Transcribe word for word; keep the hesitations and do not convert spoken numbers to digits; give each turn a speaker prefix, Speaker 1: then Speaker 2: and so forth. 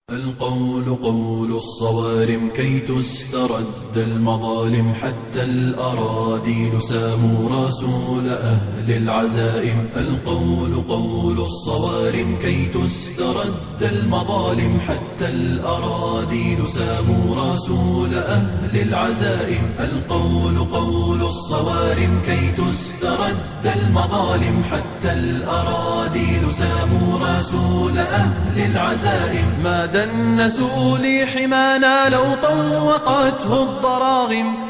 Speaker 1: القول قول الصوارم كي تسترد المظالم، حتى الأراذيل ساموا رسول أهل العزائم. القول قول الصوارم كي تسترد المظالم، حتى الأراذيل ساموا رسول أهل العزائم. القول قول الصوارم كي تسترد المظالم، حتى الأراذيل ساموا رسول أهل العزائم. ما دنسوا لي حمانا لو طوقته الضراغم،